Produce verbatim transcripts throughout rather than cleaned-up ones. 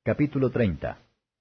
Capítulo treinta.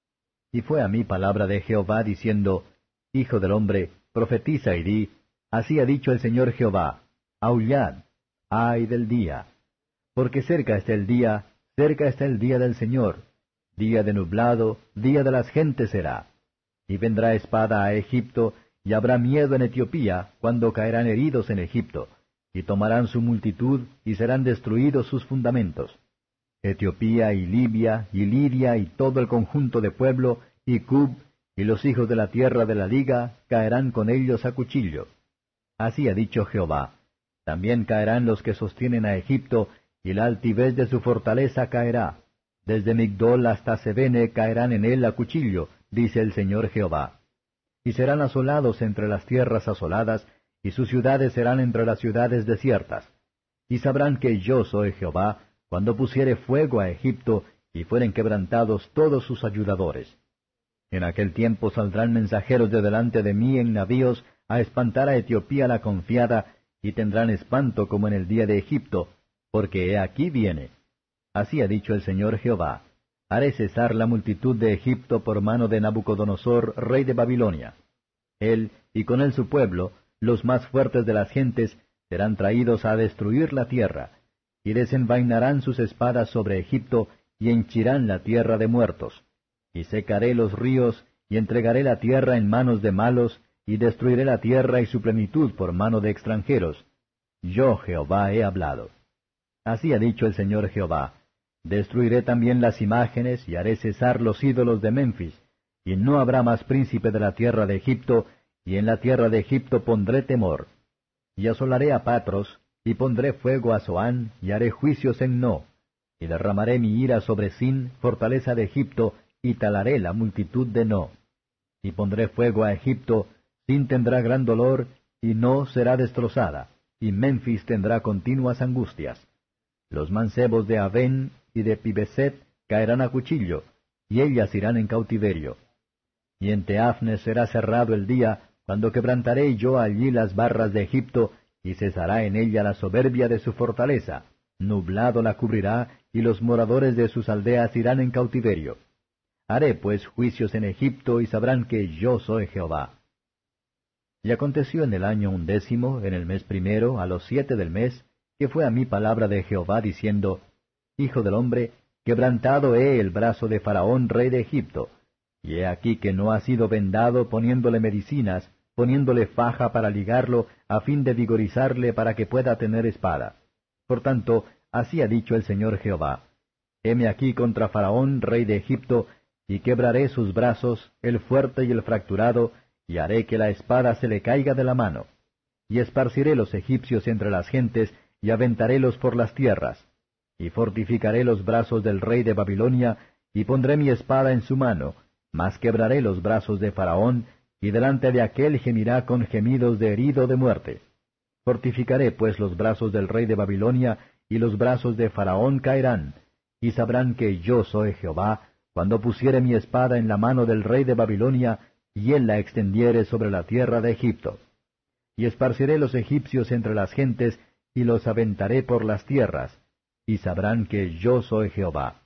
Y fue a mí palabra de Jehová diciendo, Hijo del hombre, profetiza y di, así ha dicho el Señor Jehová, aullad, ay del día. Porque cerca está el día, cerca está el día del Señor, día de nublado, día de las gentes será. Y vendrá espada a Egipto, y habrá miedo en Etiopía, cuando caerán heridos en Egipto, y tomarán su multitud, y serán destruidos sus fundamentos. Etiopía y Libia y Lidia y todo el conjunto de pueblo, y Cub, y los hijos de la tierra de la liga, caerán con ellos a cuchillo. Así ha dicho Jehová. También caerán los que sostienen a Egipto, y la altivez de su fortaleza caerá. Desde Migdol hasta Sebene caerán en él a cuchillo, dice el Señor Jehová. Y serán asolados entre las tierras asoladas, y sus ciudades serán entre las ciudades desiertas. Y sabrán que yo soy Jehová, cuando pusiere fuego a Egipto, y fueren quebrantados todos sus ayudadores. En aquel tiempo saldrán mensajeros de delante de mí en navíos, a espantar a Etiopía la confiada, y tendrán espanto como en el día de Egipto, porque he aquí viene. Así ha dicho el Señor Jehová. Haré cesar la multitud de Egipto por mano de Nabucodonosor, rey de Babilonia. Él, y con él su pueblo, los más fuertes de las gentes, serán traídos a destruir la tierra, y desenvainarán sus espadas sobre Egipto, y henchirán la tierra de muertos. Y secaré los ríos, y entregaré la tierra en manos de malos, y destruiré la tierra y su plenitud por mano de extranjeros. Yo Jehová he hablado. Así ha dicho el Señor Jehová. Destruiré también las imágenes, y haré cesar los ídolos de Memphis, y no habrá más príncipe de la tierra de Egipto, y en la tierra de Egipto pondré temor. Y asolaré a Patros, y pondré fuego a Zoán, y haré juicios en No. Y derramaré mi ira sobre Sin, fortaleza de Egipto, y talaré la multitud de No. Y pondré fuego a Egipto, Sin tendrá gran dolor, y No será destrozada, y Memphis tendrá continuas angustias. Los mancebos de Avén y de Pibeset caerán a cuchillo, y ellas irán en cautiverio. Y en Teafnes será cerrado el día, cuando quebrantaré yo allí las barras de Egipto, y cesará en ella la soberbia de su fortaleza. Nublado la cubrirá, y los moradores de sus aldeas irán en cautiverio. Haré pues juicios en Egipto, y sabrán que yo soy Jehová. Y aconteció en el año undécimo, en el mes primero, a los siete del mes, que fue a mí palabra de Jehová, diciendo, Hijo del hombre, quebrantado he el brazo de Faraón, rey de Egipto, y he aquí que no ha sido vendado poniéndole medicinas, poniéndole faja para ligarlo, a fin de vigorizarle para que pueda tener espada. Por tanto, así ha dicho el Señor Jehová, heme aquí contra Faraón, rey de Egipto, y quebraré sus brazos, el fuerte y el fracturado, y haré que la espada se le caiga de la mano. Y esparciré los egipcios entre las gentes, y aventarélos por las tierras. Y fortificaré los brazos del rey de Babilonia, y pondré mi espada en su mano, mas quebraré los brazos de Faraón, y delante de aquél gemirá con gemidos de herido de muerte. Fortificaré pues los brazos del rey de Babilonia, y los brazos de Faraón caerán, y sabrán que yo soy Jehová, cuando pusiere mi espada en la mano del rey de Babilonia, y él la extendiere sobre la tierra de Egipto. Y esparciré los egipcios entre las gentes, y los aventaré por las tierras, y sabrán que yo soy Jehová.